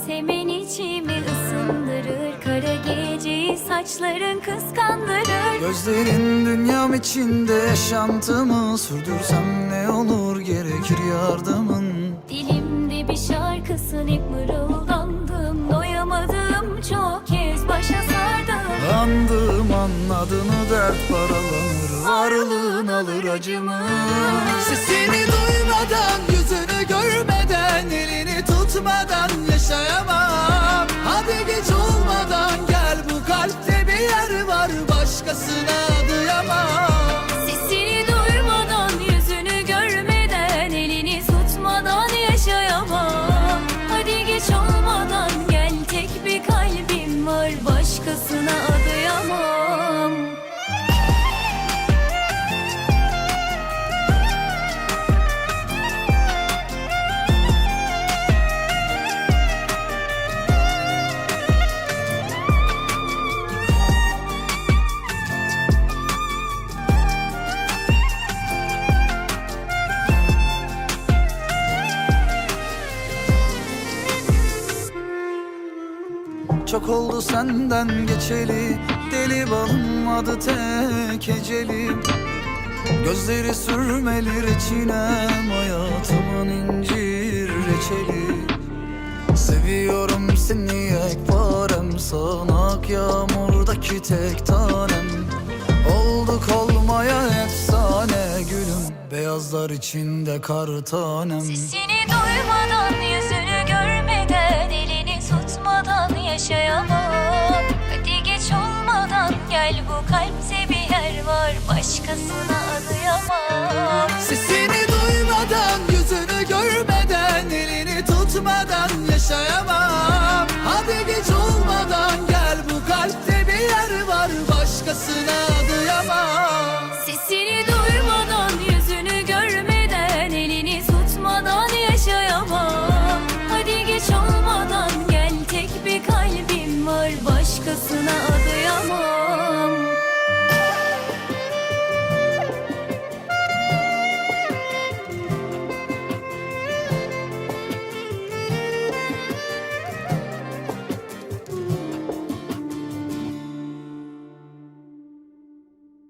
Semen içimi ısındırır, kara geceyi saçların kıskandırır. Gözlerin dünyam içinde yaşantımı sürdürsem ne olur, gerekir yardımın. Dilimde bir şarkısın, hep mırıldandım, doyamadım, çok kez başa sardım. Andığım an adını dert paralanır, varlığın alır acımı. Sesini duymadan, yüzünü görmeden, elini tutmadan yaşayamam. Hadi geç olmadan gel, bu kalpte bir yer var, başkasına adayamam. Sesini duymadan, yüzünü görmeden, elini tutmadan yaşayamam. Hadi geç olmadan gel, tek bir kalbim var, başkasına adayamam. Çok oldu senden geçeli, deli balım adı tek ecelim. Gözleri sürmeli reçinem, hayatımın incir reçeli. Seviyorum seni yekparem, sağanak yağmurdaki tek tanem. Olduk olmaya efsane gülüm, beyazlar içinde kar tanem. Sesini duymadan, yüzünü görmeden, elini tutmadan yaşayamam. Hadi geç olmadan gel, bu kalpte bir yer var, başkasına adayamam. Sesini duymadan, yüzünü görmeden, elini tutmadan yaşayamam.